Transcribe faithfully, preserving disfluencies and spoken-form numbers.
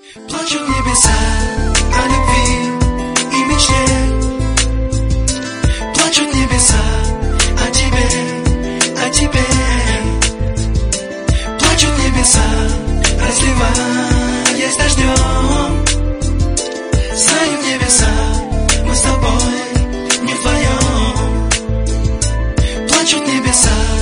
Плачут небеса о любви и мечте. Плачут небеса о тебе, о тебе. Плачут небеса, разливаясь дождем. Знают небеса, мы с тобой не вдвоем. Плачут небеса.